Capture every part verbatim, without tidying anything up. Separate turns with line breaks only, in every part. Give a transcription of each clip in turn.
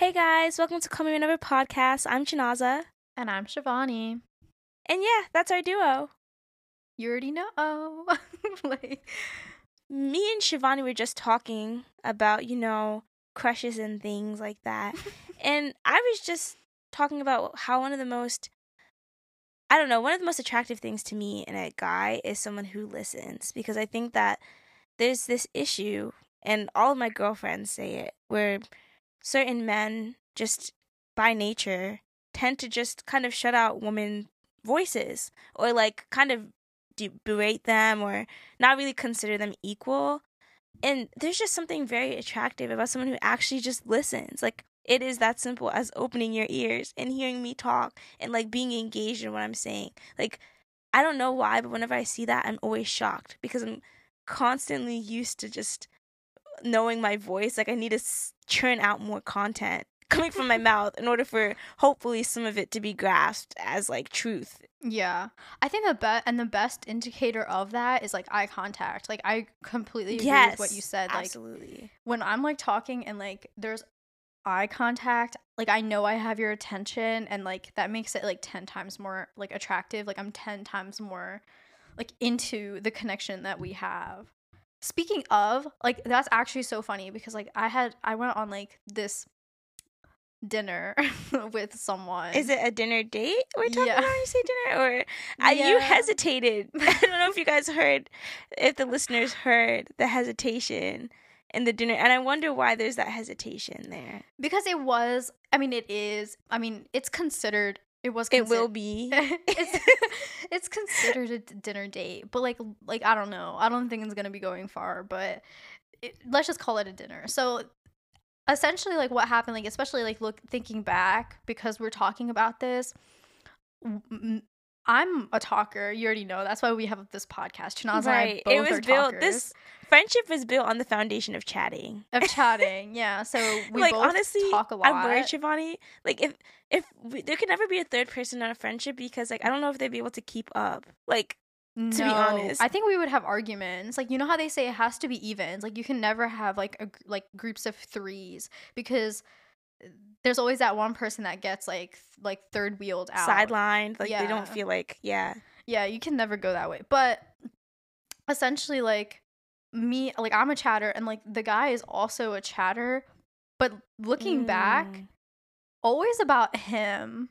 Hey guys, welcome to Call Me Whenever podcast. I'm Chinaza.
And I'm Shivani.
And yeah, that's our duo.
You already know. like,
Me and Shivani were just talking about, you know, crushes and things like that. And I was just talking about how one of the most, I don't know, one of the most attractive things to me in a guy is someone who listens. Because I think that there's this issue, and all of my girlfriends say it, where certain men just by nature tend to just kind of shut out women voices or like kind of de- berate them or not really consider them equal. And there's just something very attractive about someone who actually just listens. Like, it is that simple as opening your ears and hearing me talk and like being engaged in what I'm saying. Like, I don't know why, but whenever I see that, I'm always shocked because I'm constantly used to just knowing my voice. Like, I need to s- churn out more content coming from my mouth in order for hopefully some of it to be grasped as like truth.
yeah. I think the best and the best indicator of that is like eye contact. Like, I completely agree
Yes,
with what you said. Like,
absolutely.
when I'm like talking and like there's eye contact, like I know I have your attention, and like that makes it like ten times more like attractive. Like, I'm ten times more like into the connection that we have. Speaking of, like, that's actually so funny because like I had I went on like this dinner with someone.
Is it a dinner date we're talking
Yeah.
about when you say dinner? Or uh, you
Yeah.
hesitated. I don't know if you guys heard, if the listeners heard the hesitation in the dinner. And I wonder why there's that hesitation there.
Because it was, I mean, it is, I mean, it's considered, it was
It will
considered,
be.
it's, it's considered a d- dinner date, but like, like, I don't know. I don't think it's going to be going far, but it, let's just call it a dinner. So essentially, like, what happened, like, especially like look thinking back, because we're talking about this, m- I'm a talker. You already know. That's why we have this podcast. Chinaza
Right.
and I
It
both
was
are
built,
talkers.
this friendship was built on the foundation of chatting.
Of chatting, yeah. So we
like,
both
honestly,
talk a lot.
I'm worried, Shivani. Like, if if we, there could never be a third person in a friendship because, like, I don't know if they'd be able to keep up. Like,
No,
to be honest,
I think we would have arguments. Like, you know how they say it has to be evens. Like, you can never have like a, gr- like groups of threes because there's always that one person that gets like th- like third wheeled out,
sidelined. Like, they
Yeah.
don't feel like, yeah.
Yeah, you can never go that way. But essentially, like me, like I'm a chatter, and like the guy is also a chatter. But looking back,
Mm,
always about him.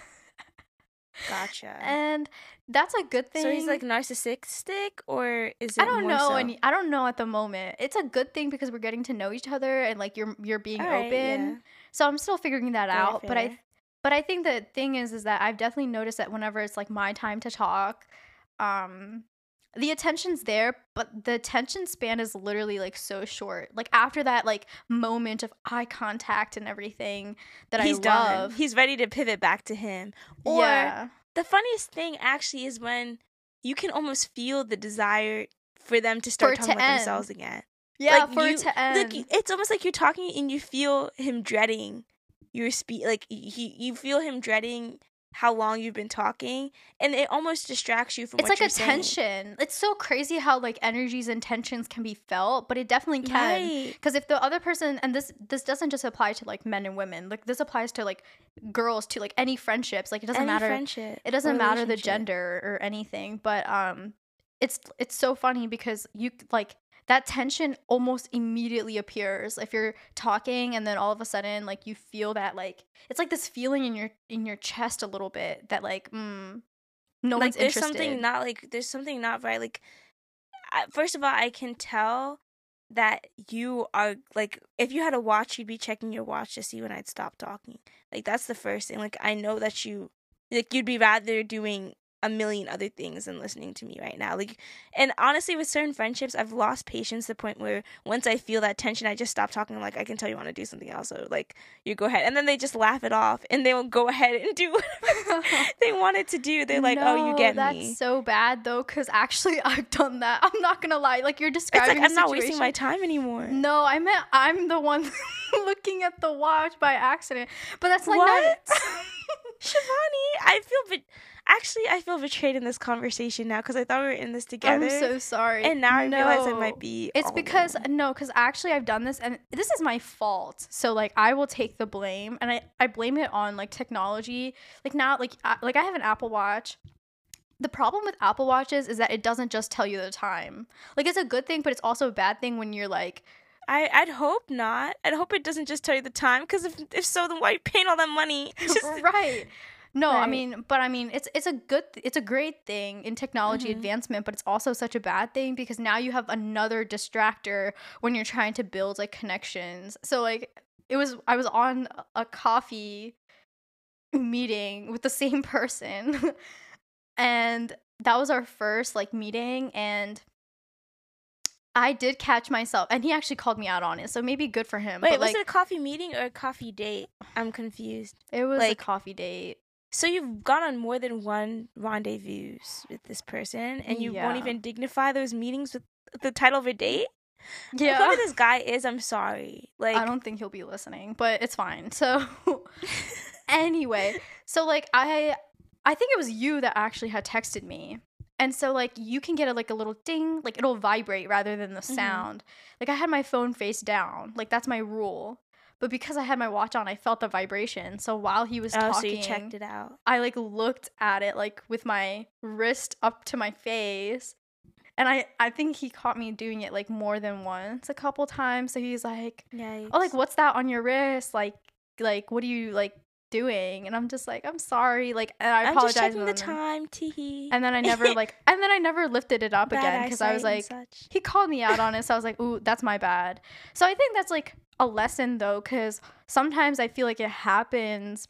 Gotcha.
And that's a good thing.
So he's like narcissistic, or is it
I don't
more
know,
so?
and I don't know at the moment. It's a good thing because we're getting to know each other, and like you're you're being
All right,
open.
yeah.
So I'm still figuring that
Fair,
out. But I
fair.
but I think the thing is is that I've definitely noticed that whenever it's like my time to talk, um the attention's there, but the attention span is literally like so short. Like after that like moment of eye contact and everything that
He's
I
done.
love.
He's ready to pivot back to him. Or
yeah.
the funniest thing actually is when you can almost feel the desire for them to start
For it
talking
to
about
end.
themselves again.
Yeah,
Like,
for
you,
it to end.
Look, it's almost like you're talking and you feel him dreading your speech. Like, he, you feel him dreading how long you've been talking, and it almost distracts you from
It's
what
like
you're
a
saying.
tension. It's so crazy how like energies and tensions can be felt, but it definitely can.
Right.
Because if the other person, and this this doesn't just apply to like men and women, like this applies to like girls too, like any friendships. Like it doesn't
Any
matter.
friendship
It doesn't
or
matter the
relationship.
gender or anything. But um, it's it's so funny because you like that tension almost immediately appears if you're talking, and then all of a sudden like you feel that like it's like this feeling in your in your chest a little bit that like mm, no
Like,
one's
there's
interested.
something not like there's something not right. Like, I, first of all, I can tell that you are like, if you had a watch, you'd be checking your watch to see when I'd stop talking. Like, that's the first thing. Like, I know that you like you'd be rather doing a million other things than listening to me right now. Like, and honestly, with certain friendships, I've lost patience to the point where once I feel that tension, I just stop talking. I'm like, I can tell you want to do something else, so like, you go ahead, and then they just laugh it off, and they will go ahead and do whatever they wanted to do. They're like, oh, you
No,
get
that's
me.
so bad though, because actually I've done that. I'm not gonna lie. Like you're
It's
describing
like,
a
I'm not wasting my
situation-
time anymore.
No, I meant I'm the one looking at the watch by accident. But that's like
What?
not
Shivani, I feel, but Actually, I feel betrayed in this conversation now because I thought we were in this together.
I'm so sorry.
And now I
no.
realize I might be.
It's
all
because
alone.
no, because actually I've done this, and this is my fault. So like I will take the blame, and I I blame it on like technology. Like now, like I, like I have an Apple Watch. The problem with Apple Watches is that it doesn't just tell you the time. Like it's a good thing, but it's also a bad thing when you're like.
I, I'd hope not. I'd hope it doesn't just tell you the time, because if if so, then why are you paying all that money? Just,
right. No,
Right.
I mean, but I mean, it's it's a good, th- it's a great thing in technology
Mhm.
advancement, but it's also such a bad thing because now you have another distractor when you're trying to build like connections. So like, it was I was on a coffee meeting with the same person, and that was our first like meeting, and I did catch myself, and he actually called me out on it, so maybe good for him.
Wait,
but,
was
like,
it a coffee meeting or a coffee date? I'm confused.
it was
like-
a coffee date.
So you've gone on more than one rendezvous with this person, and you won't
Yeah.
even dignify those meetings with the title of a date?
Yeah.
Whoever this guy is, I'm sorry. Like,
I don't think he'll be listening, but it's fine. So anyway, so like I I think it was you that actually had texted me. And so like you can get a, like a little ding, like it'll vibrate rather than the
Mhm.
sound. Like I had my phone face down. Like that's my rule. But because I had my watch on, I felt the vibration. So while he was
oh,
talking,
so you checked it out.
I like looked at it like with my wrist up to my face. And I, I think he caught me doing it like more than once, a couple times. So he's like,
Yikes.
oh, like what's that on your wrist? Like, like what are you like doing? And I'm just like, I'm sorry. Like, and I
I'm
apologize.
just checking
and
the
then-
time, teehee.
And then I never like, and then I never lifted it up
Bad
again because I was like,
eyesight and such.
he called me out on it. So I was like, ooh, that's my bad. So I think that's like a lesson though, because sometimes I feel like it happens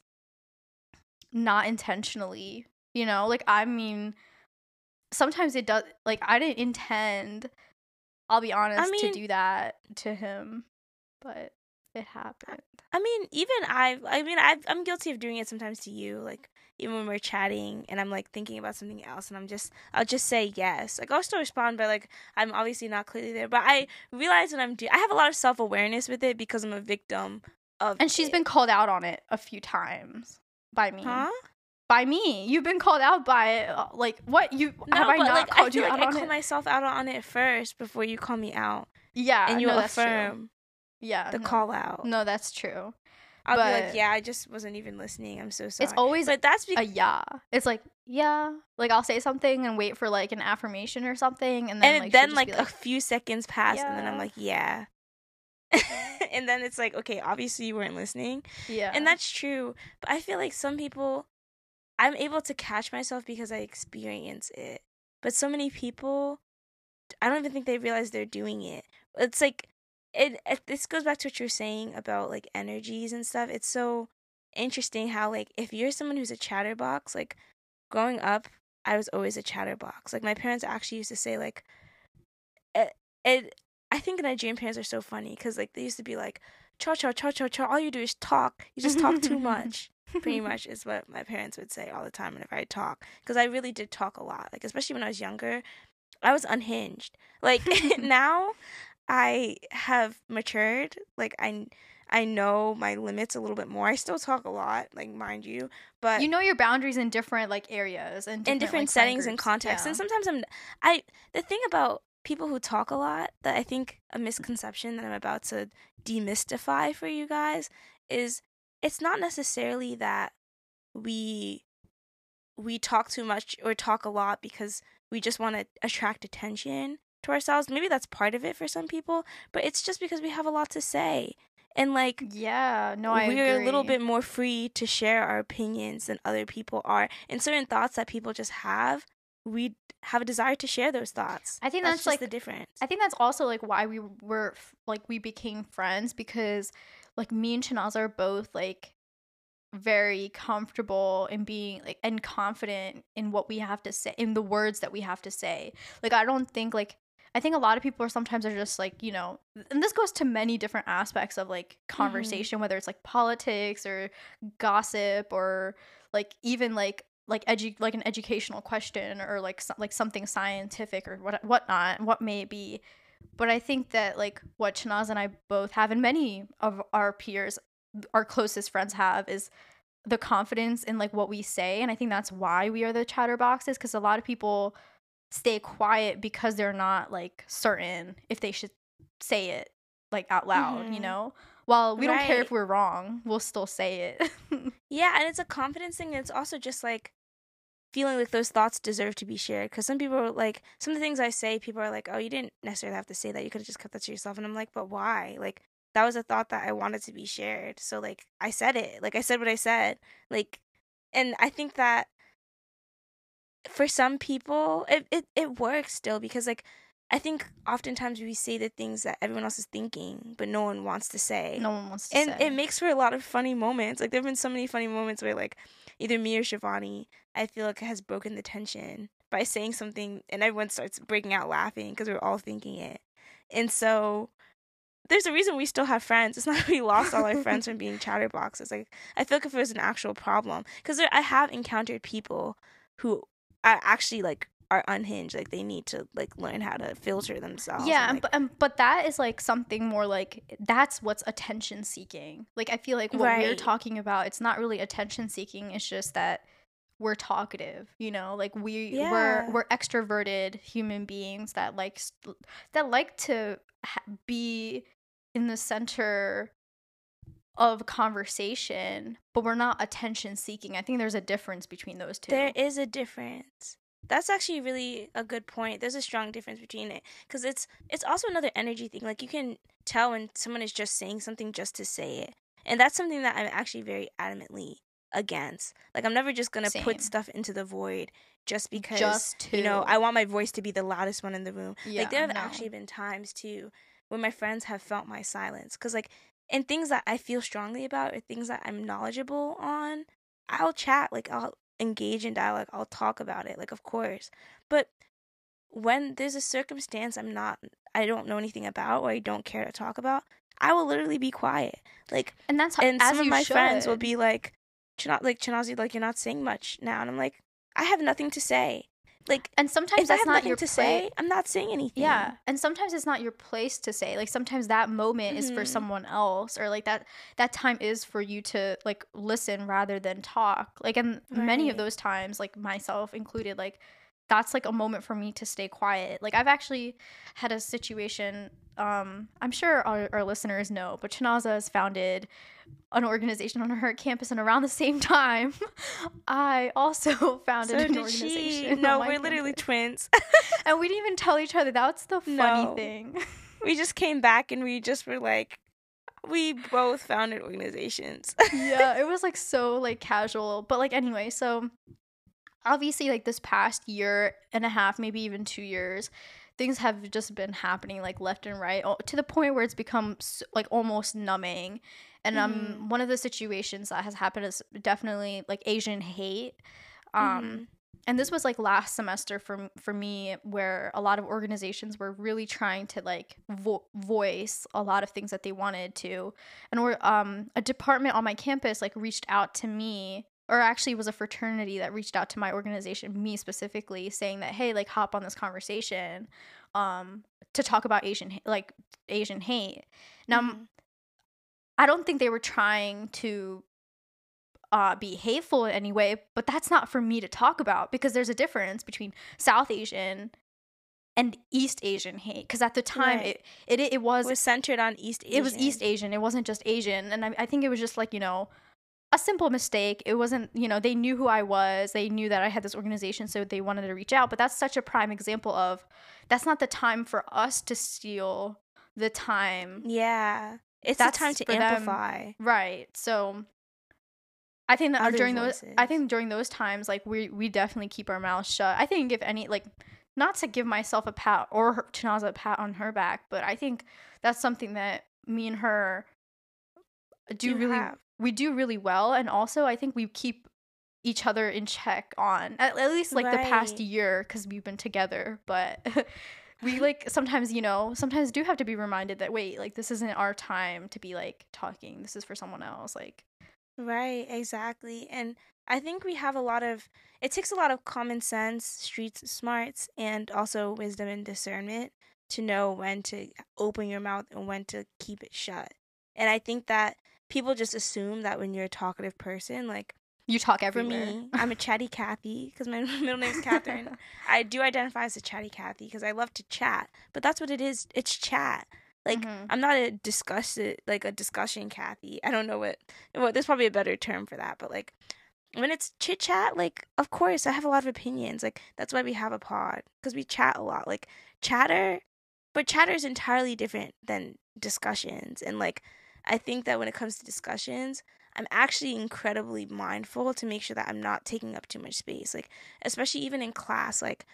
not intentionally, you know? Like, I mean, sometimes it does, like, I didn't intend, I'll be honest,
mean-
to do that to him, but it happened.
I mean, even I, I mean, I've, I'm guilty of doing it sometimes to you. Like, even when we're chatting and I'm like thinking about something else, and I'm just, I'll just say yes. Like, I'll still respond, but like, I'm obviously not clearly there. But I realize when I'm, do- I have a lot of self awareness with it because I'm a victim of.
And she's
it.
been called out on it a few times by me.
huh?
By me. You've been called out by it. uh, Like, what? You
No,
have I
but
not
like, I
called
feel
you
like
out
I
on
call
it?
myself out on it first before you call me out,
Yeah,
and you
no, that's true.
affirm
Yeah,
the
no.
call out.
No, that's true.
I'll be
but-
like, yeah, I just wasn't even listening. I'm so sorry.
It's always
but that's
a
because.
yeah. It's like yeah. Like I'll say something and wait for like an affirmation or something, and then
And
like
then
she'll
like,
just be
a few seconds pass, and then I'm
"Yeah."
like, yeah. And then it's like, okay, obviously you weren't listening.
yeah,
And that's true. But I feel like some people, I'm able to catch myself because I experience it. But so many people, I don't even think they realize they're doing it. It's like, it, it this goes back to what you're saying about like energies and stuff. It's so interesting how like if you're someone who's a chatterbox, like growing up, I was always a chatterbox. Like my parents actually used to say like, it, it I think Nigerian parents are so funny because like they used to be like, cha cha cha cha cha, all you do is talk. You just talk too much. Pretty much is what my parents would say all the time whenever I talk, because I really did talk a lot. Like especially when I was younger, I was unhinged. Like now, I have matured. Like I, I know my limits a little bit more. I still talk a lot, like mind you, but
you know your boundaries in different like areas and different,
in different
like, friend
settings and
groups.
contexts.
Yeah.
And sometimes I'm, I the thing about people who talk a lot that I think a misconception that I'm about to demystify for you guys is it's not necessarily that we we talk too much or talk a lot because we just want to attract attention to ourselves. Maybe that's part of it for some people, but it's just because we have a lot to say. And like
yeah, no, I
we're
agree.
a little bit more free to share our opinions than other people are. And certain thoughts that people just have, we have a desire to share those thoughts.
I think
that's,
that's,
just
like-
the difference.
I think that's also like why we were f- like we became friends, because like me and Chinaza are both like very comfortable in being like and confident in what we have to say, in the words that we have to say. Like I don't think like I think a lot of people are sometimes are just like, you know, and this goes to many different aspects of like conversation, whether it's like politics or gossip or like even like like edu- like an educational question or like so- like something scientific or what whatnot, what may it be. But I think that like what Chinaza and I both have, and many of our peers, our closest friends have, is the confidence in like what we say, and I think that's why we are the chatterboxes, because a lot of people stay quiet because they're not like certain if they should say it like out loud, mm-hmm. you know? While we right. don't care if we're wrong, we'll still say it.
Yeah, and it's a confidence thing, and it's also just like feeling like those thoughts deserve to be shared, because some people are like, some of the things I say, people are like, oh, you didn't necessarily have to say that, you could have just kept that to yourself. And I'm like, but why? Like, that was a thought that I wanted to be shared, so like I said it, like I said what I said, like. And I think that for some people it, it, it works still, because like I think oftentimes we say the things that everyone else is thinking but no one wants to say.
No one wants to
and
say.
And it makes for a lot of funny moments. Like there have been so many funny moments where like either me or Shivani, I feel like, has broken the tension by saying something and everyone starts breaking out laughing because we're all thinking it. And so there's a reason we still have friends. It's not that we lost all our friends from being chatterboxes. Like I feel like if it was an actual problem, because I have encountered people who are actually like are unhinged, like they need to like learn how to filter themselves.
Yeah,
and, like,
but um, but that is like something more like, that's what's attention seeking. Like I feel like what right. we're talking about, it's not really attention seeking. It's just that we're talkative, you know, like we yeah. we're we're extroverted human beings that like that like to ha- be in the center of conversation, but we're not attention seeking. I think there's a difference between those two.
There is a difference. That's actually really a good point. There's a strong difference between it, because it's it's also another energy thing. Like you can tell when someone is just saying something just to say it, and that's something that I'm actually very adamantly against. Like I'm never just gonna Same. put stuff into the void just because
just to.
you know I want my voice to be the loudest one in the room.
Yeah,
like there have
no.
actually been times too when my friends have felt my silence, because like in things that I feel strongly about or things that I'm knowledgeable on, I'll chat, like I'll engage in dialogue, I'll talk about it, like of course. But when there's a circumstance I'm not I don't know anything about or I don't care to talk about, I will literally be quiet. Like
and that's
and
as
some of
you
my
should.
friends will be like Chana- like Chanazi, like you're not saying much now, and I'm like, I have nothing to say. Like,
and sometimes
if
that's
I have
not
nothing
your
to
pla-
say, I'm not saying anything.
Yeah, and sometimes it's not your place to say. Like sometimes that moment mm-hmm. is for someone else, or like that that time is for you to like listen rather than talk. Like, and right. many of those times, like myself included, like that's like a moment for me to stay quiet. Like I've actually had a situation. Um, I'm sure our, our listeners know, but Chanaza has founded an organization on her campus, and around the same time I also founded
so
an
did
organization.
She. No,
we're
campus. Literally twins.
And we didn't even tell each other. That's the funny
no.
thing.
We just came back and we just were like, we both founded organizations.
Yeah, it was like so like casual, but like anyway, so obviously like this past year and a half, maybe even two years, things have just been happening like left and right, to the point where it's become like almost numbing. And um mm-hmm. one of the situations that has happened is definitely like Asian hate. Um mm-hmm. And this was like last semester for for me, where a lot of organizations were really trying to like vo- voice a lot of things that they wanted to. And or um a department on my campus like reached out to me, or actually it was a fraternity that reached out to my organization, me specifically, saying that, hey, like hop on this conversation um to talk about Asian like Asian hate. Now mm-hmm. I don't think they were trying to uh, be hateful in any way, but that's not for me to talk about, because there's a difference between South Asian and East Asian hate. Because at the time, right. it, it it was...
It was centered on East Asian.
It was East Asian. It wasn't just Asian. And I, I think it was just like, you know, a simple mistake. It wasn't, you know, they knew who I was. They knew that I had this organization, so they wanted to reach out. But that's such a prime example of, that's not the time for us to steal the time.
Yeah. It's the time to amplify.
Them. Right. So I think that Other during voices. those I think during those times, like we we definitely keep our mouths shut. I think if any, like, not to give myself a pat or her, Chanaza a pat on her back, but I think that's something that me and her do you really have. we do really well. And also I think we keep each other in check on at, at least like right. the past year, because we've been together. But we like sometimes, you know, sometimes do have to be reminded that, wait, like this isn't our time to be like talking. This is for someone else. Like,
right, exactly. And I think we have a lot of, it takes a lot of common sense, street smarts, and also wisdom and discernment to know when to open your mouth and when to keep it shut. And I think that people just assume that when you're a talkative person, like,
You talk
for
everywhere.
me, I'm a chatty Cathy because my middle name is Catherine. I do identify as a chatty Cathy because I love to chat, but that's what it is. It's chat. Like,
Mhm.
I'm not a discuss like a discussion Cathy. I don't know what. Well, there's probably a better term for that, but like when it's chit chat, like of course I have a lot of opinions. Like that's why we have a pod because we chat a lot. Like chatter, but chatter is entirely different than discussions. And like I think that when it comes to discussions, I'm actually incredibly mindful to make sure that I'm not taking up too much space. Like especially even in class, like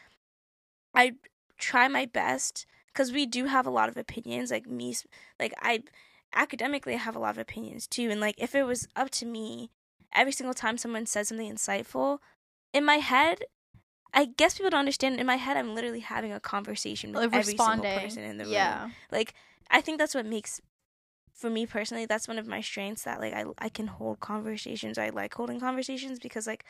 I try my best because we do have a lot of opinions. Like me, like I academically I have a lot of opinions too. And like if it was up to me, every single time someone says something insightful, in my head, I guess people don't understand. In my head, I'm literally having a conversation with
Like,
every single
responding.
person in the room.
Yeah.
Like I think that's what makes, for me personally, that's one of my strengths, that like I I can hold conversations. I like holding conversations because like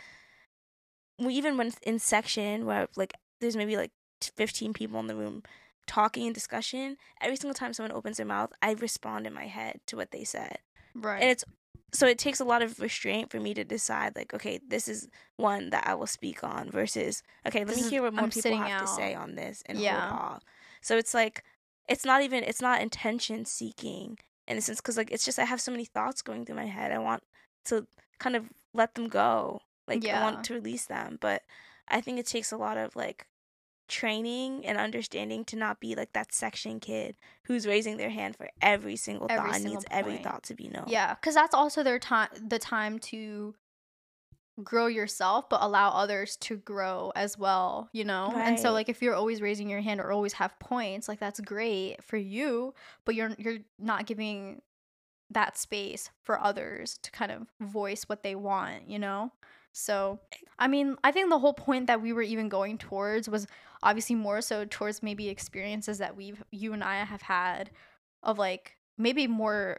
we, even when in section where like there's maybe like fifteen people in the room talking in discussion, every single time someone opens their mouth, I respond in my head to what they said.
Right.
And it's so it takes a lot of restraint for me to decide like, okay, this is one that I will speak on versus okay, let
This
me
is-
hear what more
I'm
people
sitting
have to
out.
say on this and
Yeah.
hold off. So it's like it's not even it's not intention seeking in a sense because like it's just I have so many thoughts going through my head. I want to kind of let them go. Like I
Yeah.
want to release them, but I think it takes a lot of like training and understanding to not be like that section kid who's raising their hand for every single
Every
thought and
single
needs every
point.
thought to be known.
Yeah, because that's also their time, the time to grow yourself, but allow others to grow as well, you know? And so
Right.
like if you're always raising your hand or always have points, like that's great for you, but you're you're not giving that space for others to kind of voice what they want, you know? So, I mean, I think the whole point that we were even going towards was obviously more so towards maybe experiences that we've you and I have had of like maybe more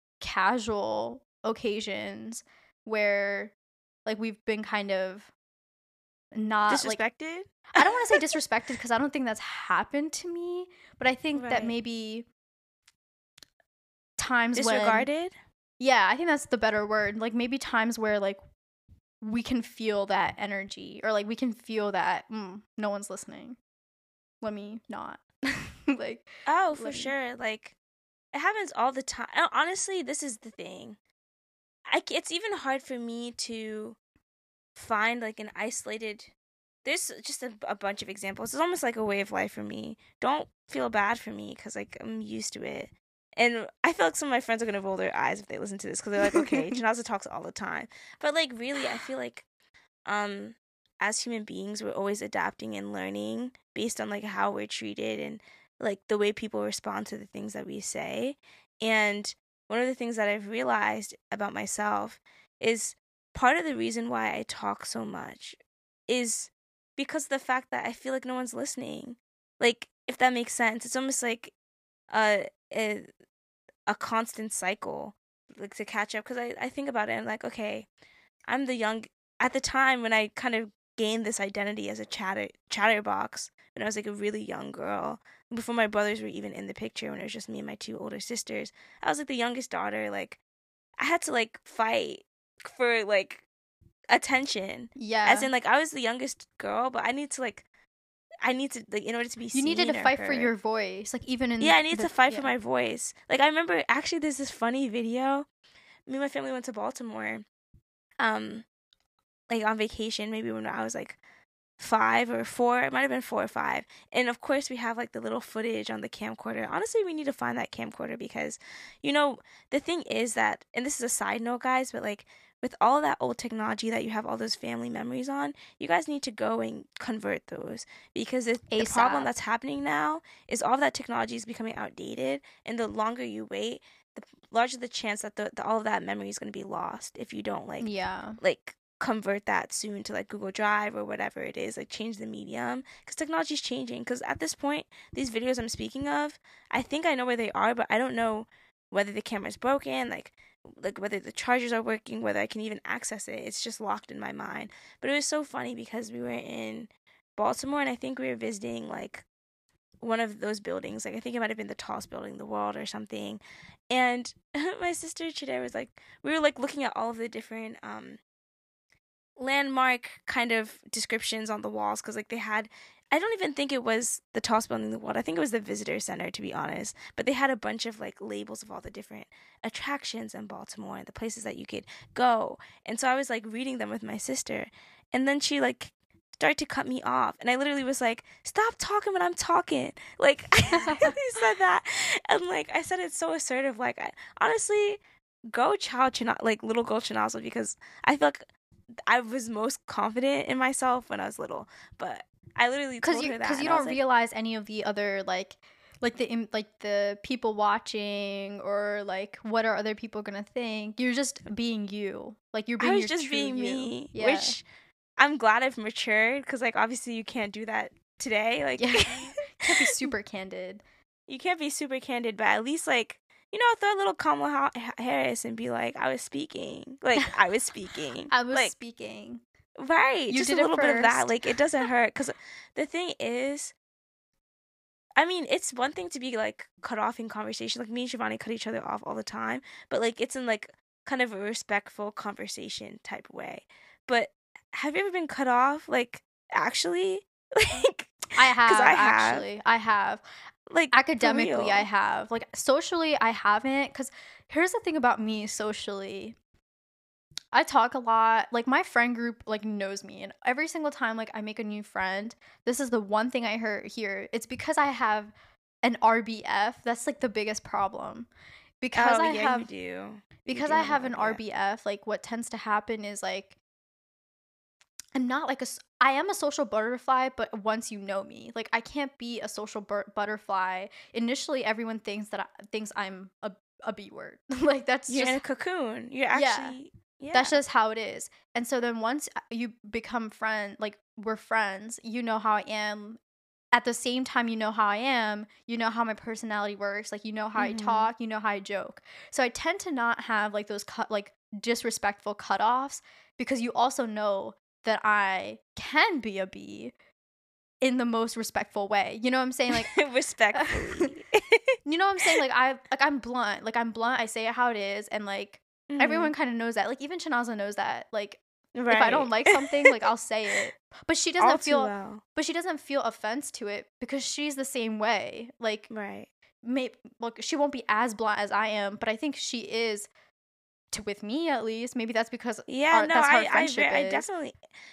casual occasions where like we've been kind of not like
Disrespected?
I don't want to say disrespected because I don't think that's happened to me, but I think that
Right.
maybe times when
Disregarded?
yeah, I think that's the better word. Like maybe times where like we can feel that energy or like we can feel that mm, no one's listening. Let me not. like
Oh, for
let me-
sure. Like it happens all the time. Uh, Honestly, this is the thing. I c- it's even hard for me to find like an isolated. There's just a, a bunch of examples. It's almost like a way of life for me. Don't feel bad for me because like I'm used to it. And I feel like some of my friends are gonna roll their eyes if they listen to this because they're like, okay, Janaza talks all the time. But like, really, I feel like, um, as human beings, we're always adapting and learning based on like how we're treated and like the way people respond to the things that we say. And one of the things that I've realized about myself is part of the reason why I talk so much is because of the fact that I feel like no one's listening. Like, if that makes sense, it's almost like uh, a a constant cycle, like to catch up. Because I I think about it and like, okay, I'm the young at the time when I kind of gained this identity as a chatter chatterbox when I was like a really young girl before my brothers were even in the picture when it was just me and my two older sisters. I was like the youngest daughter. Like I had to like fight for like attention.
yeah.
As in like I was the youngest girl, but I need to like I need to like in order to be
you
seen
needed to
or
fight for
heard.
your voice, like even in
Yeah, I need
the-
to fight
yeah.
for my voice. Like I remember actually there's this funny video. Me and my family went to Baltimore. Um like on vacation, maybe when I was like five or four. It might have been four or five. And of course we have like the little footage on the camcorder. Honestly, we need to find that camcorder because you know, the thing is that, and this is a side note guys, but like with all that old technology that you have all those family memories on, you guys need to go and convert those because the, the problem
ASAP.
that's happening now is all of that technology is becoming outdated, and the longer you wait, the larger the chance that the, the all of that memory is going to be lost if you don't like
yeah
like convert that soon to like Google Drive or whatever it is, like change the medium because technology is changing. Because at this point, these videos I'm speaking of, I think I know where they are, but I don't know whether the camera's broken, like like whether the chargers are working, whether I can even access it. It's just locked in my mind. But it was so funny because we were in Baltimore and I think we were visiting like one of those buildings. Like I think it might have been the tallest building in the world or something. And my sister today was like, we were like looking at all of the different um landmark kind of descriptions on the walls because like they had, I don't even think it was the tallest building in the world. I think it was the visitor center, to be honest. But they had a bunch of like labels of all the different attractions in Baltimore and the places that you could go. And so I was like reading them with my sister, and then she like started to cut me off, and I literally was like, "Stop talking when I'm talking." Like I said that, and like I said it so assertive. Like I, honestly, go child China, like little girl Chinaza, because I feel like I was most confident in myself when I was little, but I literally told
you,
her that
because you don't like, realize any of the other like like the like the people watching, or like what are other people gonna think. You're just being you, like you're being
I was
your
just
true
being
you.
me,
Yeah.
which I'm glad I've matured, because like obviously you can't do that today. Like
yeah. You can't be super candid.
You can't be super candid, but at least like, you know, throw a little Kamala Harris and be like, I was speaking. Like, I was speaking.
I was
like,
speaking.
Right.
You
just
did
a little
it
bit of that.
first.
Like, it doesn't hurt. Because the thing is, I mean, it's one thing to be like cut off in conversation. Like, me and Shivani cut each other off all the time. But like, it's in like kind of a respectful conversation type way. But have you ever been cut off? Like, actually? Like,
I have,
I
actually.
have.
I have.
Like,
academically I have, like socially I haven't, because here's the thing about me socially. I talk a lot, like my friend group like knows me, and every single time like I make a new friend, this is the one thing I hear here. It's because I have an R B F. That's like the biggest problem, because
oh,
I
yeah,
have
you do.
because
you do
I have an
R B F.
R B F. Like what tends to happen is like I'm not like a I am a social butterfly, but once you know me, like I can't be a social bur- butterfly. Initially, everyone thinks that I, thinks I'm a a B word. Like that's
You're
just
in a cocoon. You're actually
yeah,
yeah.
That's just how it is. And so then once you become friend, like we're friends, you know how I am. At the same time, you know how I am. You know how my personality works. Like you know how
mm-hmm.
I talk. You know how I joke. So I tend to not have like those cut like disrespectful cutoffs, because you also know that I can be a B in the most respectful way. You know what I'm saying? Like
respectfully.
You know what I'm saying? Like I like I'm blunt. Like I'm blunt. I say it how it is, and like mm-hmm. everyone kind of knows that. Like even Chinaza knows that. Like right. if I don't like something, like I'll say it. But she doesn't
All
feel
too well.
But she doesn't feel offense to it, because she's the same way. Like
right.
May look, she won't be as blunt as I am, but I think she is. To, with me at least, maybe that's because
yeah,
our,
no,
that's how
I,
our friendship
I, I
is.
definitely,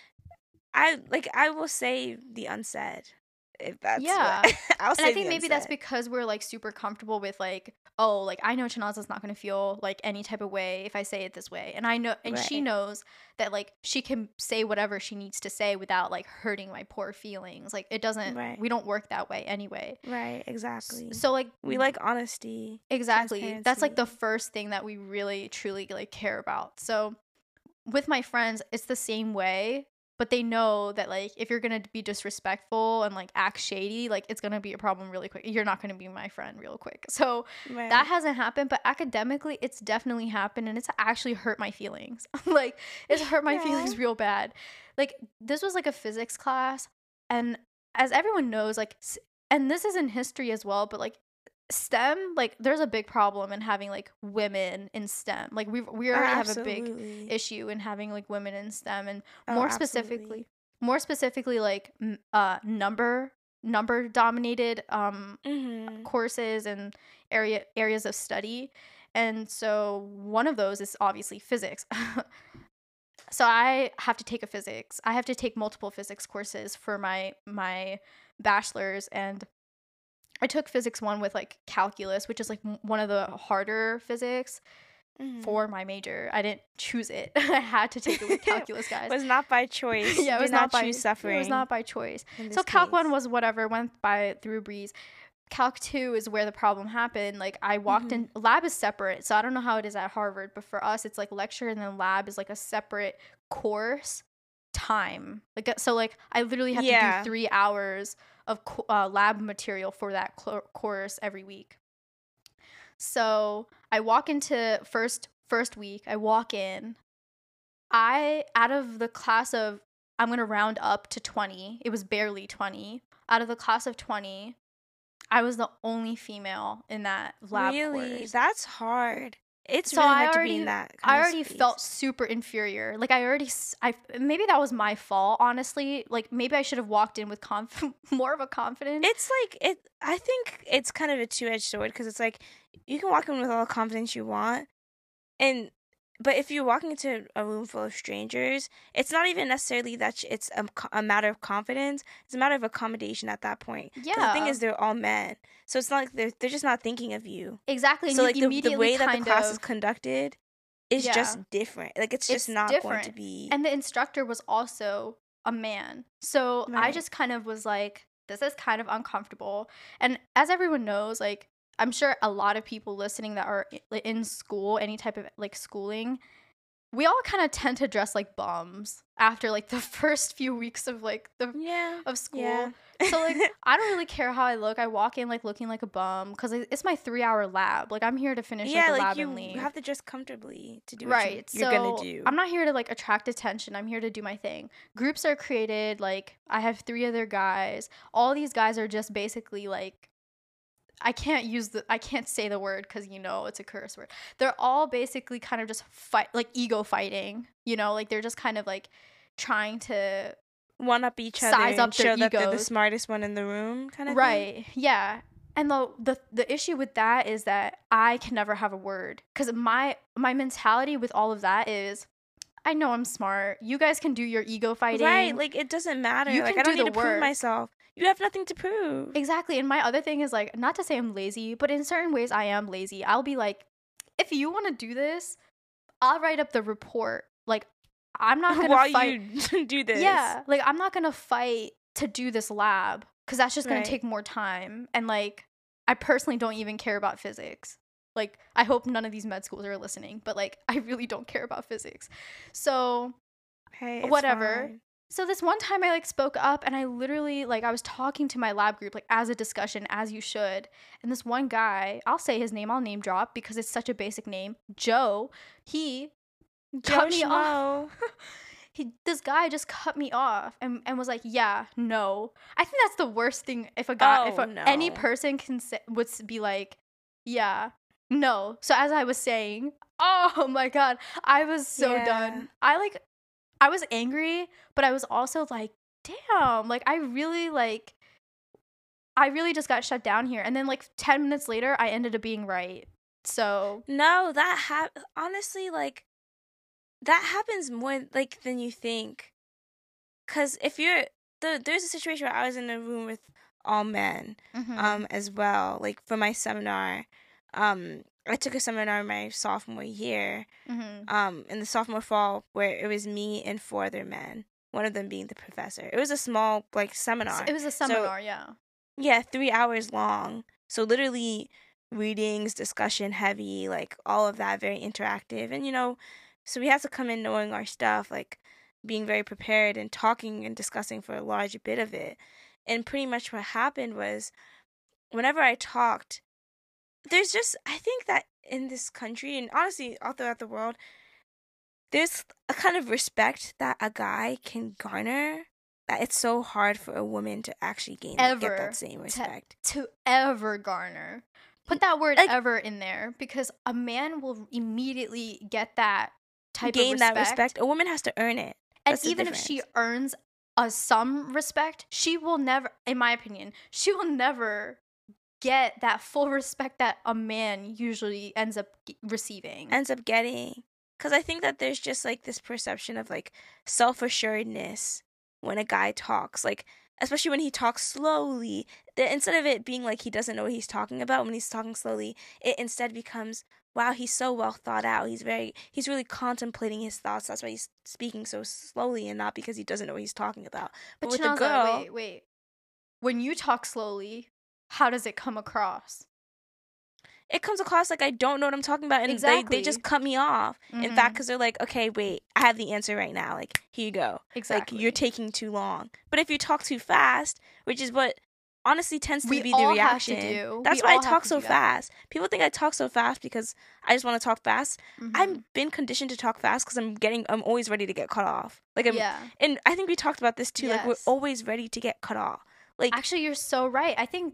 I like, I will say the unsaid. If that's
yeah,
what, I'll say
and I think
the
maybe
unsaid.
that's because we're like super comfortable with like, oh, like I know Chinaza's not gonna feel like any type of way if I say it this way, and I know, and right. she knows that like she can say whatever she needs to say without like hurting my poor feelings. Like it doesn't, right. we don't work that way anyway.
Right, exactly.
So like
we like honesty.
Exactly. That's like the first thing that we really truly like care about. So with my friends, it's the same way. But they know that, like, if you're going to be disrespectful and, like, act shady, like, it's going to be a problem really quick. You're not going to be my friend real quick. So right. that hasn't happened. But academically, it's definitely happened. And it's actually hurt my feelings. Like, it's hurt my yeah. feelings real bad. Like, this was, like, a physics class. And as everyone knows, like, and this is in history as well, but, like, STEM, like, there's a big problem in having, like, women in STEM. Like, we we already oh, have a big issue in having, like, women in STEM, and oh, more specifically, absolutely. more specifically, like, uh, number number dominated um mm-hmm. courses and area areas of study, and so one of those is obviously physics. So I have to take a physics. I have to take multiple physics courses for my my bachelor's, and I took physics one with like calculus, which is like m- one of the harder physics mm-hmm. for my major. I didn't choose it. I had to take it with calculus, guys.
It was not by choice.
Yeah, it was not, not by suffering. It was not by choice. So Calc case. one was whatever, went by through a breeze. Calc two is where the problem happened. Like I walked mm-hmm. in, lab is separate. So I don't know how it is at Harvard, but for us, it's like lecture and then lab is like a separate course time. Like so like I literally have yeah. to do three hours of uh, lab material for that cl- course every week. So I walk into first first week, I walk in, I out of the class of, I'm gonna round up to twenty, it was barely twenty, out of the class of twenty, I was the only female in that lab
Really?
course.
That's hard. It's
So
really
I
hard
already,
to be in that
I
kind of
already
space.
felt super inferior. Like I already, s- I maybe that was my fault, honestly. Like maybe I should have walked in with conf- more of a confidence.
It's like it. I think it's kind of a two-edged sword because it's like you can walk in with all the confidence you want, and but if you're walking into a room full of strangers, it's not even necessarily that sh- it's a, co- a matter of confidence. It's a matter of accommodation at that point. 'Cause the thing
Yeah.
is, they're all men, so it's not like they're they're just not thinking of you.
Exactly. And
So
you
like the, the
immediately
way that the
kind
class
of,
is conducted is
Yeah.
just different. Like it's just
It's
not going to
different.
be.
and the instructor was also a man. So I
Right.
just kind of was like, this is kind of uncomfortable. And as everyone knows, like I'm sure a lot of people listening that are i- like, in school, any type of like schooling, we all kind of tend to dress like bums after like the first few weeks of like the
yeah.
of school.
Yeah.
So like I don't really care how I look. I walk in like looking like a bum because it's my three hour lab. Like I'm here to finish
yeah,
like the
like
lab
you
and leave.
have to dress comfortably to do
Right.
what you, you're
so
gonna do.
I'm not here to like attract attention. I'm here to do my thing. Groups are created. Like I have three other guys. All these guys are just basically like, I can't use the I can't say the word because you know it's a curse word. They're all basically kind of just fight like ego fighting. You know, like they're just kind of like trying to
One up each other
size
and
up their
show that they're the
egos.
smartest one in the room, kind of thing.
right. Yeah. And the, the the issue with that is that I can never have a word because my my mentality with all of that is, I know I'm smart. You guys can do your ego fighting.
Right, like it doesn't matter.
You
like
can
I don't
do
need
the
to prove
work.
myself. You have nothing to prove.
Exactly. And my other thing is like, not to say I'm lazy, but in certain ways I am lazy. I'll be like, if you want to do this, I'll write up the report. Like, I'm not gonna
While
fight.
you do this.
Yeah, like I'm not gonna fight to do this lab because that's just gonna
Right.
take more time. And like, I personally don't even care about physics. Like, I hope none of these med schools are listening, but like, I really don't care about physics. So
Hey, it's
whatever.
fine.
So this one time I like spoke up and I literally like I was talking to my lab group like as a discussion, as you should. And this one guy, I'll say his name, I'll name drop because it's such a basic name, Joe. He
Joe
cut me
Schmo.
off. He this guy just cut me off and, and was like, yeah, no. I think that's the worst thing if a guy if
Oh,
a,
no.
any person can say, would s- be like, yeah, no. So as I was saying, oh my god, I was so
Yeah.
done. I like I was angry, but I was also like, damn, like I really like I really just got shut down here. And then like ten minutes later, I ended up being right. So,
No, that hap- honestly, like, that happens more, like, than you think. Because if you're, the, there's a situation where I was in a room with all men,
mhm.
um, as well, like, for my seminar. Um, I took a seminar my sophomore year,
Mhm.
um, in the sophomore fall, where it was me and four other men, one of them being the professor. It was a small, like, seminar.
It was a seminar, yeah.
Yeah, three hours long. So literally readings, discussion heavy, like all of that, very interactive. And you know, so we have to come in knowing our stuff, like being very prepared and talking and discussing for a large bit of it. And pretty much what happened was whenever I talked, there's just, I think that in this country and honestly all throughout the world, there's a kind of respect that a guy can garner that it's so hard for a woman to actually gain like, get
Ever
that same respect.
To ever garner. Put that word
Like-
ever in there because a man will immediately get that type
gain
of
that
respect.
respect. A woman has to earn it.
And
That's the
even if she
difference.
earns a some respect, she will never, in my opinion, she will never get that full respect that a man usually ends up g- receiving.
Ends up getting. Because I think that there's just like this perception of like self assuredness when a guy talks. Like, especially when he talks slowly. The, instead of it being like he doesn't know what he's talking about when he's talking slowly, it instead becomes, wow, he's so well thought out. He's very, he's really contemplating his thoughts. That's why he's speaking so slowly and not because he doesn't know what he's talking about. But, with a
Chinaza,
girl,
wait, wait. When you talk slowly, how does it come across?
it comes across like I don't know what I'm talking about, and they,
Exactly.
they just cut me off. In
Mhm.
fact, because they're like, okay, wait, I have the answer right now. Like, here you go.
Exactly.
Like, you're taking too long. But if you talk too fast, which is what honestly tends to
We
be
all
the
have to
reaction.
do.
That's
We
why I
all have
talk
to
so
do that.
fast. People think I talk so fast because I just want to talk fast.
Mhm.
I've been conditioned to talk fast because I'm getting, I'm always ready to get cut off. Like, I'm,
yeah.
and I think we talked about this too. Like, we're
Yes.
always ready to get cut off. Like,
Actually, you're so right. I think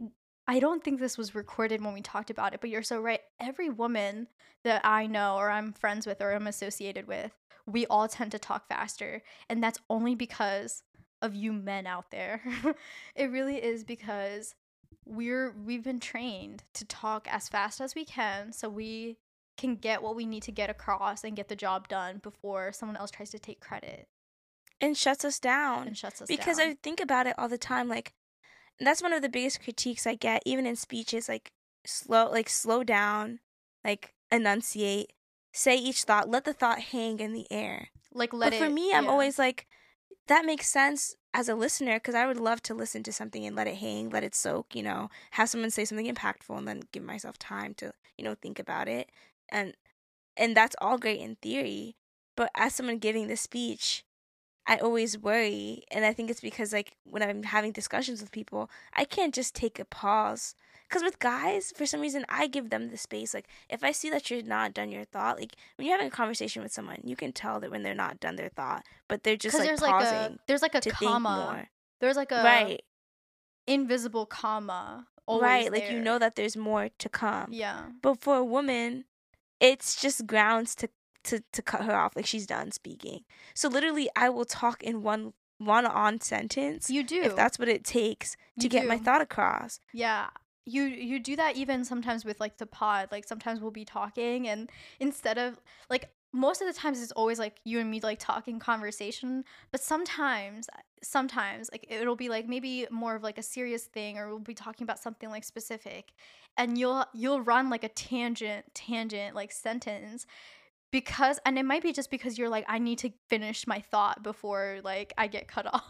I don't think this was recorded when we talked about it, but you're so right. Every woman that I know or I'm friends with or I'm associated with, we all tend to talk faster. And that's only because of you men out there. It really is because we're we've been trained to talk as fast as we can so we can get what we need to get across and get the job done before someone else tries to take credit
And shuts us down.
and shuts us
Because
down.
I think about it all the time, like, that's one of the biggest critiques I get, even in speeches, like, slow, like, slow down, like, enunciate, say each thought, let the thought hang in the air.
Like, let
but
it.
for me, I'm
yeah.
always like, that makes sense as a listener, because I would love to listen to something and let it hang, let it soak, you know, have someone say something impactful and then give myself time to, you know, think about it. And and that's all great in theory. But as someone giving the speech, I always worry, and I think it's because, like, when I'm having discussions with people, I can't just take a pause. Because with guys, for some reason, I give them the space. Like, if I see that you're not done your thought, like, when you're having a conversation with someone, you can tell that when they're not done their thought, but they're just, like,
there's
pausing
like a there's like a
to
comma.
think more.
There's like a
Right,
invisible comma always
right. Like, you
there.
know that there's more to come.
Yeah.
But for a woman, it's just grounds to to to cut her off, like she's done speaking. So literally, I will talk in one one on sentence
You do.
if that's what it takes to
You
get my
do.
thought across.
Yeah. You you do that even sometimes with like the pod. Like sometimes we'll be talking and instead of like most of the times it's always like you and me like talking conversation, but sometimes sometimes like it'll be like maybe more of like a serious thing or we'll be talking about something like specific and you'll you'll run like a tangent tangent like sentence because and it might be just because you're like I need to finish my thought before like I get cut off.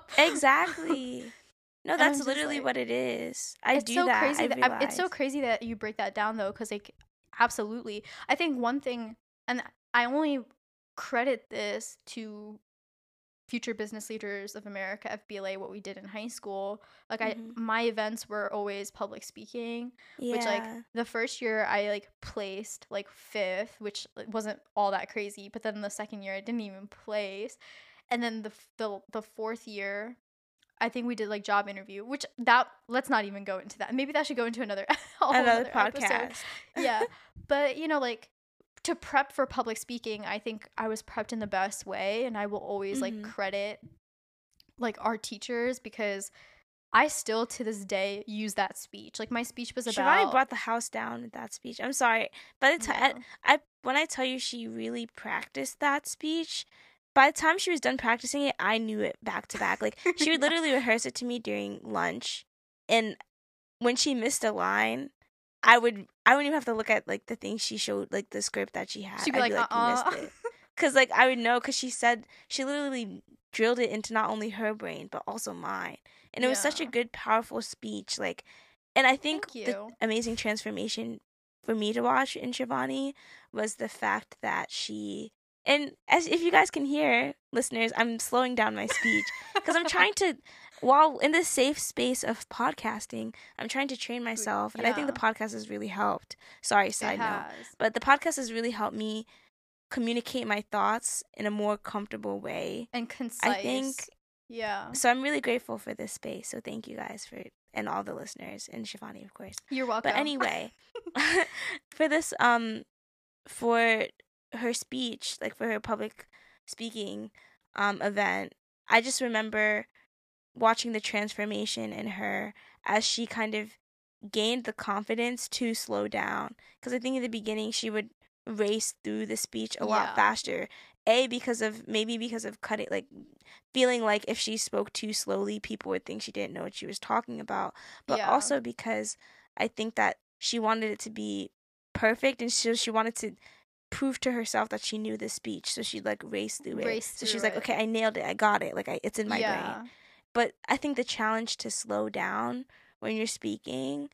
Exactly. No,
And I'm
that's
just
literally
like-
what it is. I
it's
do
so
that.
crazy
I
that I- it's so
realize.
crazy that you break that down though because like absolutely I think one thing and I only credit this to Future Business Leaders of America, F B L A, what we did in high school. Like I
Mhm.
my events were always public speaking,
Yeah.
which like the first year I like placed like fifth, which like, wasn't all that crazy, but then the second year I didn't even place. And then the f- the the fourth year I think we did like job interview, which that let's not even go into that. Maybe that should go into another a whole
Another
other episode.
podcast.
Yeah. But you know, like to prep for public speaking, I think I was prepped in the best way and I will always like
Mhm.
credit like our teachers because I still to this day use that speech. Like my speech was
Shivani
about
brought the house down with that speech. I'm sorry. By the time
Yeah.
I, I when I tell you she really practiced that speech, by the time she was done practicing it, I knew it back to back. Like she would literally rehearse it to me during lunch, and when she missed a line, I would I wouldn't even have to look at like the thing she showed, like the script that she had.
she'd be
I'd
like,
be like,
uh-uh.
you missed it, because like I would know because she said she literally drilled it into not only her brain but also mine, and it was such a
Yeah.
good, powerful speech. Like, and I think
Thank
the
you.
amazing transformation for me to watch in Shivani was the fact that she. And as if you guys can hear, listeners, I'm slowing down my speech because I'm trying to, while in this safe space of podcasting, I'm trying to train myself, and I think the
Yeah.
podcast has really helped. Sorry,
It
side note,
has.
but the podcast has really helped me communicate my thoughts in a more comfortable way.
And concise.
I think
Yeah.
so. I'm really grateful for this space. So thank you guys for and all the listeners and Shivani, of course.
You're welcome.
But anyway, for this um for her speech, like for her public speaking um event, I just remember watching the transformation in her as she kind of gained the confidence to slow down, because I think in the beginning she would race through the speech a lot
Yeah.
faster, a because of maybe because of cutting, like feeling like if she spoke too slowly people would think she didn't know what she was talking about, but
Yeah.
also because I think that she wanted it to be perfect, and so she wanted to prove to herself that she knew the speech, so she'd like race through it.
Race
So
through
she's like,
it.
okay, I nailed it, I got it, like I, it's in my
yeah.
brain. But I think the challenge to slow down when you're speaking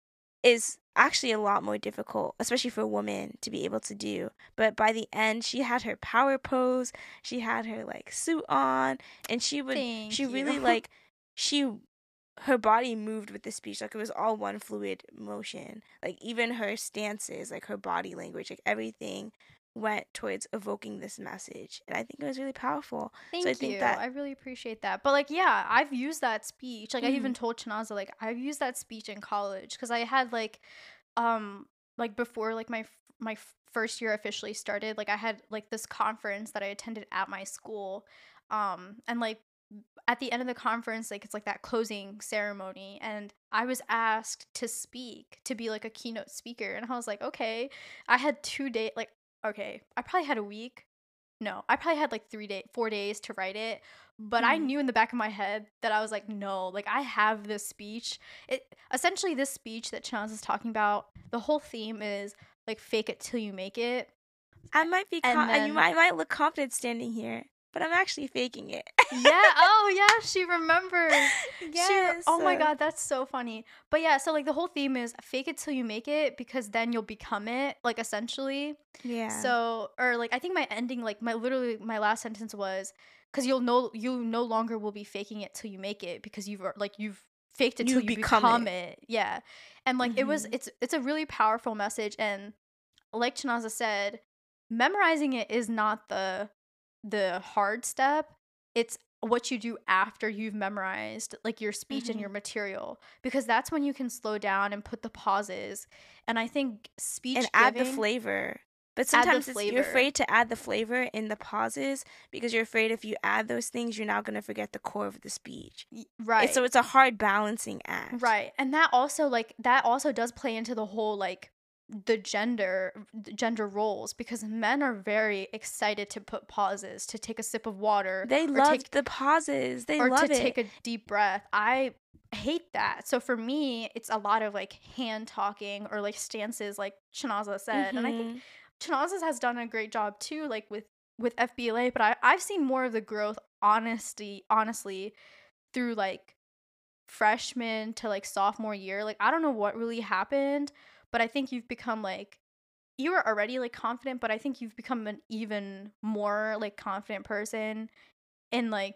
is actually a lot more difficult, especially for a woman to be able to do. But by the end, she had her power pose, she had her like suit on, and she would
Thank
she
you.
really like she her body moved with the speech, like it was all one fluid motion. Like even her stances, like her body language, like everything went towards evoking this message, and I think it was really powerful.
Thank
so I
you.
think that
I really appreciate that. But like, yeah, I've used that speech. Like, I even
Mhm.
told Chinaza, like, I've used that speech in college because I had like, um, like before like my f- my f- first year officially started. Like, I had like this conference that I attended at my school, um, and like at the end of the conference, like it's like that closing ceremony, and I was asked to speak to be like a keynote speaker, and I was like, okay. I had two day like okay, I probably had a week. No, I probably had like three day, four days to write it, but I
Mhm.
knew in the back of my head that I was like, no, like I have this speech. It essentially this speech that Chance is talking about. The whole theme is like fake it till you make it,
I might be
and
com- uh, you
then
might I might look confident standing here, but I'm actually faking it.
yeah, oh yeah, she remembers. She,
Yes.
oh my
uh,
god, that's so funny. But yeah, so like the whole theme is fake it till you make it because then you'll become it, like essentially.
Yeah.
So, or like I think my ending, like my literally my last sentence was because you'll no you no longer will be faking it till you make it because you've uh, like you've faked it till
You
you
become
become it. Yeah, and like it was
Mhm.
it's it's a really powerful message, and like Chinaza said, memorizing it is not the the hard step. It's what you do after you've memorized like your speech and
Mhm.
your material because that's when you can slow down and put the pauses. And I think speech
And add the
giving,
flavor. But
add the
sometimes it's you're
flavor.
afraid to add the flavor in the pauses because you're afraid if you add those things, you're not going to forget the core of the speech.
Y-
It's,
Right.
so it's a hard balancing act.
Right. And that also like that also does play into the whole like the gender the gender roles because men are very excited to put pauses, to take a sip of water,
They
or
love
take
the pauses. They
or
love
to
it.
take a deep breath. I hate that. So for me, it's a lot of like hand talking or like stances, like Chinaza said. And I think
Mhm.
Chinaza has done a great job too, like with with F B L A. But I I've seen more of the growth, honesty, honestly, through like freshman to like sophomore year. Like I don't know what really happened, but I think you've become like you were already like confident, but I think you've become an even more like confident person in like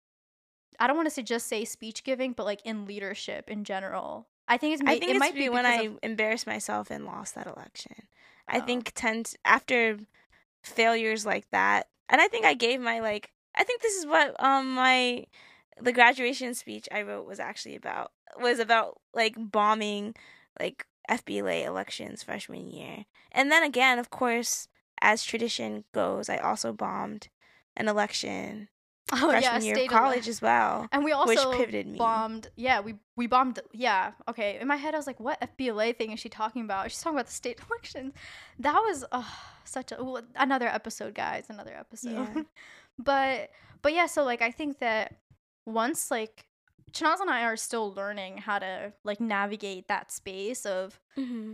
I don't want to say just say speech giving, but like in leadership in general. I think it's
I
ma-
think
it
it's
might be
be when
because
I
of
embarrassed myself and lost that election. I
oh,
think tend after failures like that, and I think I gave my like I think this is what um my the graduation speech I wrote was actually about was about like bombing like F B L A elections freshman year. And then again, of course, as tradition goes, I also bombed an election
oh yeah,
freshman year of
state ele-
college as well,
and we
which
also
pivoted me.
bombed. Yeah, we we bombed. Yeah, okay. In my head, I was like, "What F B L A thing is she talking about? She's talking about the state elections." That was uh, such a well, another episode, guys. Another episode.
Yeah.
but but yeah, so like I think that once like Chanaz and I are still learning how to like navigate that space of
Mm-hmm.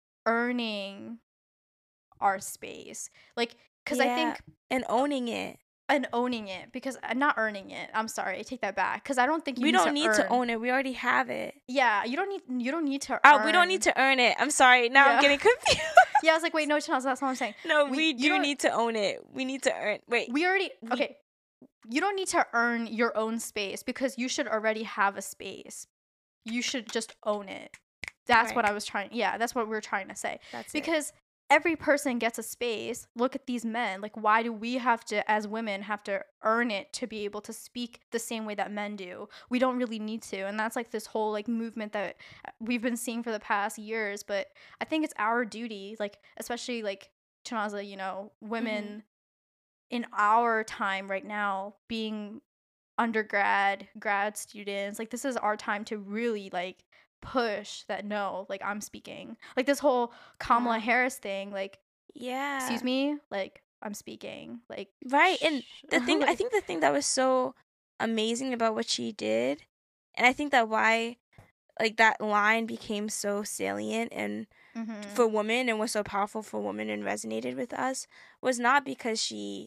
earning our space, like because
Yeah.
I think
And owning it.
and owning it because uh, not earning it. I'm sorry, I take that back because I don't think you
We
need
don't
to
need
earn.
to own it. We already have it.
Yeah, you don't need you don't need to.
Oh,
earn.
we don't need to earn it. I'm sorry. Now
Yeah.
I'm getting confused.
Yeah, I was like, wait, no, Chanel, that's what I'm saying.
No,
We-
we,
you
do
don't-
need to own it. We need to earn. Wait.
We already
We-
okay. You don't need to earn your own space because you should already have a space. You should just own it. That's
Right.
what I was trying. Yeah, that's what we we're trying to say.
That's it.
Because every person gets a space. Look at these men. Like, why do we have to, as women, have to earn it to be able to speak the same way that men do? We don't really need to. And that's like this whole like movement that we've been seeing for the past years. But I think it's our duty, like, especially like Chinaza, you know, women
Mm-hmm.
in our time right now, being undergrad, grad students, like, this is our time to really like push that no, like I'm speaking. Like this whole Kamala
Wow.
Harris thing, like,
Yeah.
excuse me, like I'm speaking. Like
Right. And
sh-
the thing, I
like,
think the thing that was so amazing about what she did, and I think that why, like, that line became so salient and
mhm.
for women and was so powerful for women and resonated with us was not because she,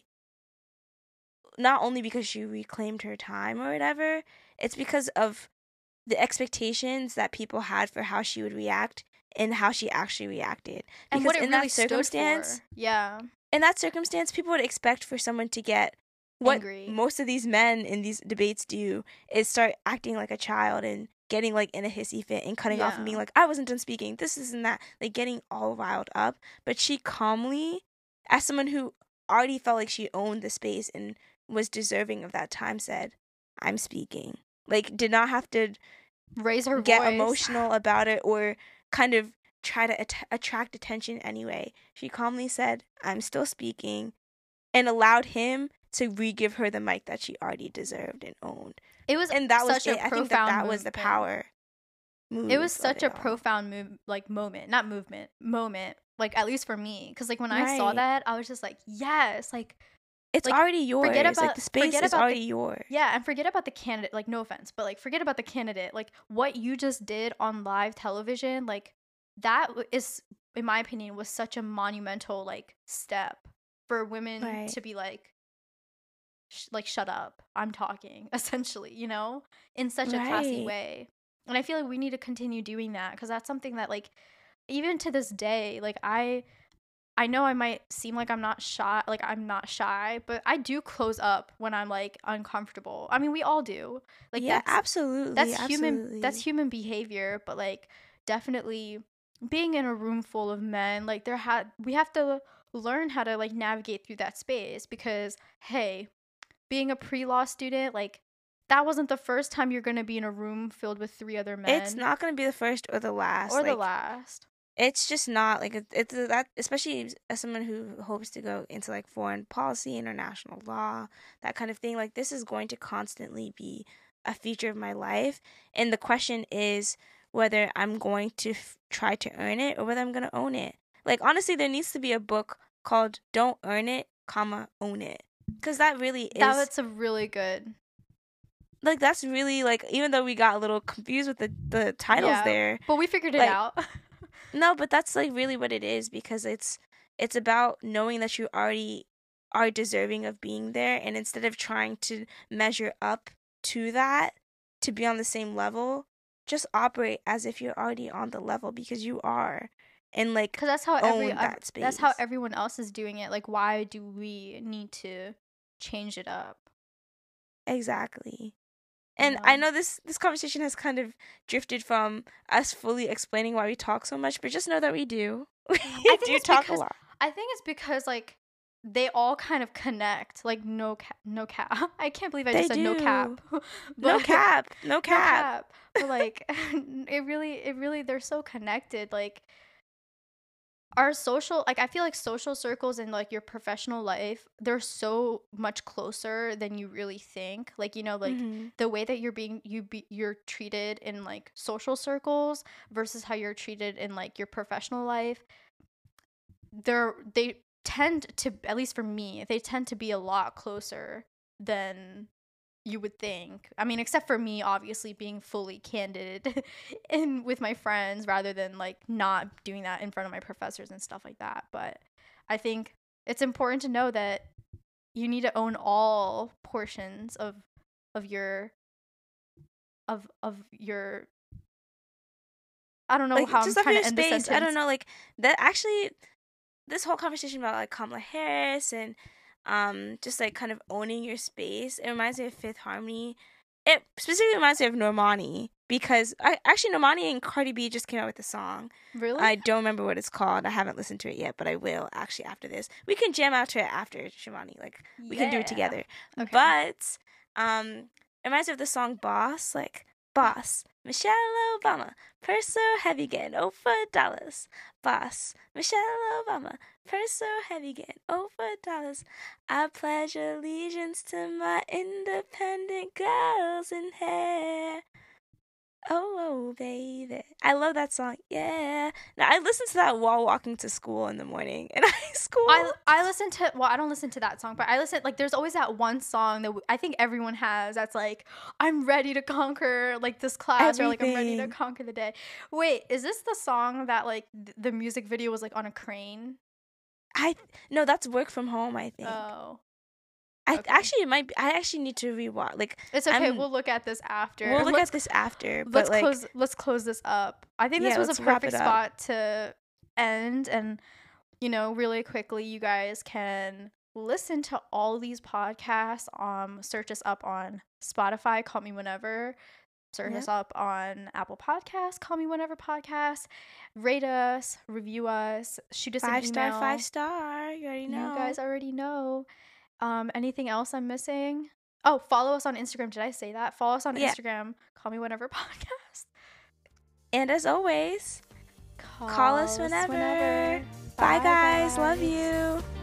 not only because she reclaimed her time or whatever, it's because of the expectations that people had for how she would react and how she actually reacted. Because
and what it
in
really
that
stood
circumstance,
for. Yeah.
in that circumstance, people would expect for someone to get what
Angry.
most of these men in these debates do is start acting like a child and getting like in a hissy fit and cutting off and
Yeah.
being like, I wasn't done speaking, this isn't that, like getting all riled up. But she calmly as someone who already felt like she owned the space and was deserving of that time, said, I'm speaking. Like, did not have to
raise her
get
voice.
emotional about it or kind of try to at- attract attention anyway. She calmly said, I'm still speaking, and allowed him to re-give her the mic that she already deserved and owned.
It was
and that
such
was
a
it. I think
profound
that, that was the
movement.
power move
It was
of
such
it
a
all.
profound move, like moment, not movement, moment. Like, at least for me, because like when I saw
Right.
that, I was just like, yes, like
It's
like,
already yours.
forget
like
about-
the space
forget
is
about the-
already yours.
yeah, and forget about the candidate. Like, no offense, but like forget about the candidate. Like, what you just did on live television, like that w- is, in my opinion, was such a monumental like step for women
Right.
to be like, sh- like shut up, I'm talking, essentially, you know, in such a classy
Right.
way. And I feel like we need to continue doing that because that's something that like even to this day, like I I know I might seem like I'm not shy, like I'm not shy, but I do close up when I'm like uncomfortable. I mean, we all do. Like
yeah,
that's
absolutely.
that's
absolutely.
human that's human behavior, but like definitely being in a room full of men, like there had we have to learn how to like navigate through that space because hey, being a pre-law student, like that wasn't the first time you're going to be in a room filled with three other men.
It's not going to be the first or the last.
or the
like,
last.
It's just not like it- it's that, especially as someone who hopes to go into like foreign policy, international law, that kind of thing. Like, this is going to constantly be a feature of my life, and the question is whether I'm going to f- try to earn it or whether I'm going to own it. Like, honestly, there needs to be a book called "Don't Earn It, comma Own It," because that really is
That's a really good.
like that's really like, even though we got a little confused with the the titles
Yeah,
there.
But we figured it
like,
out.
No, but that's like really what it is, because it's it's about knowing that you already are deserving of being there, and instead of trying to measure up to that to be on the same level, just operate as if you're already on the level, because you are. And like,
Because that's how every
own
ev-
that
that's how
space.
everyone else is doing it. Like, why do we need to change it up?
Exactly. And I know this this conversation has kind of drifted from us fully explaining why we talk so much, but just know that we do. We
I think
do
it's
talk
because-
a lot.
I think it's because like they all kind of connect. Like no cap, no cap. I can't believe I
They
just said no
do.
cap.
No
But-
cap. No
no
cap.
cap. But like it really, it really, they're so connected. Like our social, like I feel like social circles and like your professional life, they're so much closer than you really think. Like, you know, like
Mhm.
the way that you're being you be you're treated in like social circles versus how you're treated in like your professional life, they're they tend to, at least for me, they tend to be a lot closer than you would think. I mean, except for me obviously being fully candid in with my friends rather than like not doing that in front of my professors and stuff like that. But I think it's important to know that you need to own all portions of of your of of your I don't know
Like,
how
just
I'm
of
trying
your
to end this
space.
sentence.
I don't know, like that actually. This whole conversation about like Kamala Harris and um just like kind of owning your space, it reminds me of Fifth Harmony. It specifically reminds me of Normani, because I actually Normani and Cardi B just came out with a song.
Really?
I don't remember what it's called. I haven't listened to it yet, but I will actually after this. We can jam out to it after Shivani. Like, we can do it
Yeah.
together.
Okay.
But um it reminds me of the song Boss, like Boss, Michelle Obama, purse so heavy, getting over dollars. Boss, Michelle Obama, purse so heavy, getting over dollars. I pledge allegiance to my independent girls in hair. Oh, oh, baby. I love that song. Yeah. Now, I listen to that while walking to school in the morning in high school.
I I listen to well I don't listen to that song, but I listen, like there's always that one song that w- I think everyone has that's like, I'm ready to conquer like this class, or like I'm ready to
Everything.
conquer the day. Wait, is this the song that like th- the music video was like on a crane?
I no, that's Work From Home, I think.
Oh,
I
okay.
actually it might be, I actually need to rewatch. Like,
it's okay.
I'm-
we'll look at this after.
we'll look
let's,
at this after, but
Let's
like
close. Let's close this up. I think this
Yeah,
was a
let's wrap
perfect
it up.
spot to end. And you know, really quickly, you guys can listen to all these podcasts. Um, search us up on Spotify. Call me whenever. search
Yep.
us up on Apple Podcasts, Call Me Whenever Podcast, rate us, review us, shoot us
Five
an
star,
email.
five star. You already know.
You guys already know. Um, anything else I'm missing? Oh, follow us on Instagram. Did I say that? Follow us on
Yeah.
Instagram. Call Me Whenever Podcast.
And as always,
Call,
call us whenever. Bye, guys. Love you.